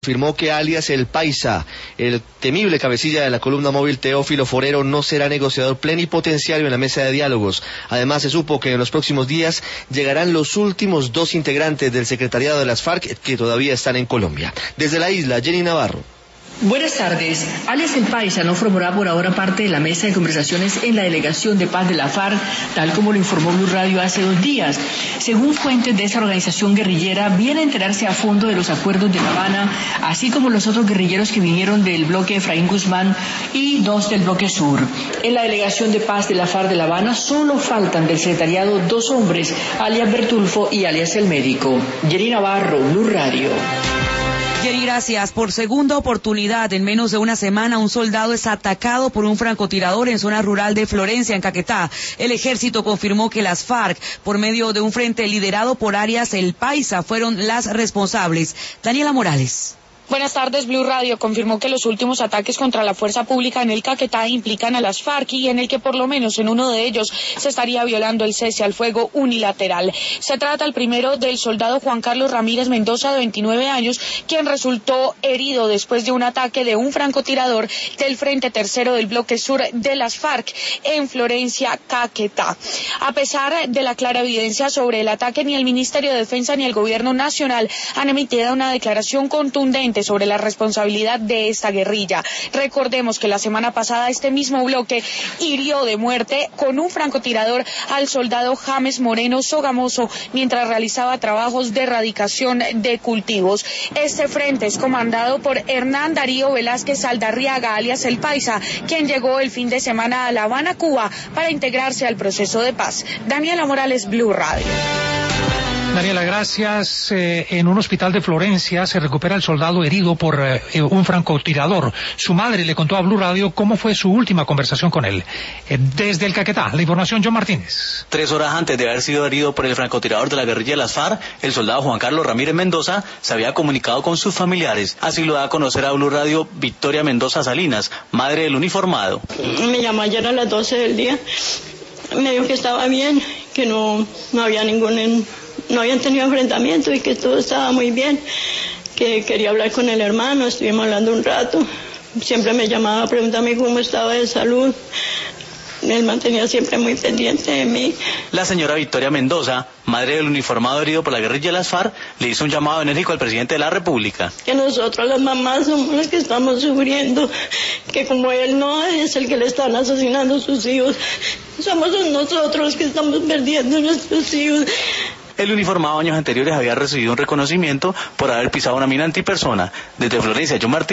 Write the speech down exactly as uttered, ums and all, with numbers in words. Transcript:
confirmó que alias El Paisa, el temible cabecilla de la columna móvil Teófilo Forero, no será negociador plenipotenciario en la mesa de diálogos. Además, se supo que en los próximos días llegarán los últimos dos integrantes del secretariado de las FARC que todavía están en Colombia. Desde la isla, Jenny Navarro. Buenas tardes. Alias El Paisa no formará por ahora parte de la mesa de conversaciones en la delegación de paz de la FARC, tal como lo informó Blue Radio hace dos días. Según fuentes de esa organización guerrillera, viene a enterarse a fondo de los acuerdos de La Habana, así como los otros guerrilleros que vinieron del bloque Efraín Guzmán y dos del bloque sur. En la delegación de paz de la FARC de La Habana solo faltan del secretariado dos hombres, alias Bertulfo y alias El Médico. Jenny Navarro, Blue Radio. Jerry, gracias. Por segunda oportunidad en menos de una semana, un soldado es atacado por un francotirador en zona rural de Florencia, en Caquetá. El ejército confirmó que las FARC, por medio de un frente liderado por alias El Paisa, fueron las responsables. Daniela Morales. Buenas tardes, Blue Radio confirmó que los últimos ataques contra la fuerza pública en el Caquetá implican a las FARC y en el que por lo menos en uno de ellos se estaría violando el cese al fuego unilateral. Se trata el primero del soldado Juan Carlos Ramírez Mendoza, de veintinueve años, quien resultó herido después de un ataque de un francotirador del Frente Tercero del Bloque Sur de las FARC en Florencia, Caquetá. A pesar de la clara evidencia sobre el ataque, ni el Ministerio de Defensa ni el Gobierno Nacional han emitido una declaración contundente sobre la responsabilidad de esta guerrilla. Recordemos que la semana pasada este mismo bloque hirió de muerte con un francotirador al soldado James Moreno Sogamoso mientras realizaba trabajos de erradicación de cultivos. Este frente es comandado por Hernán Darío Velázquez Saldarriaga, alias El Paisa, quien llegó el fin de semana a La Habana, Cuba, para integrarse al proceso de paz. Daniela Morales, Blue Radio. Daniela, gracias. Eh, en un hospital de Florencia se recupera el soldado herido por eh, un francotirador. Su madre le contó a Blue Radio cómo fue su última conversación con él. Eh, desde el Caquetá, la información, John Martínez. Tres horas antes de haber sido herido por el francotirador de la guerrilla de las FARC, el soldado Juan Carlos Ramírez Mendoza se había comunicado con sus familiares. Así lo da a conocer a Blue Radio Victoria Mendoza Salinas, madre del uniformado. Me llamó ayer a las doce del día. Me dijo que estaba bien, que no, no había ningún... no habían tenido enfrentamiento y que todo estaba muy bien, que quería hablar con el hermano. Estuvimos hablando un rato, siempre me llamaba a preguntarme cómo estaba de salud. Él mantenía siempre muy pendiente de mí. La señora Victoria Mendoza, madre del uniformado herido por la guerrilla de las FARC, le hizo un llamado enérgico al presidente de la República. Que nosotros las mamás somos las que estamos sufriendo, que como él no es el que le están asesinando a sus hijos, somos nosotros los que estamos perdiendo a nuestros hijos. El uniformado años anteriores había recibido un reconocimiento por haber pisado una mina antipersona. Desde Florencia, John Martínez.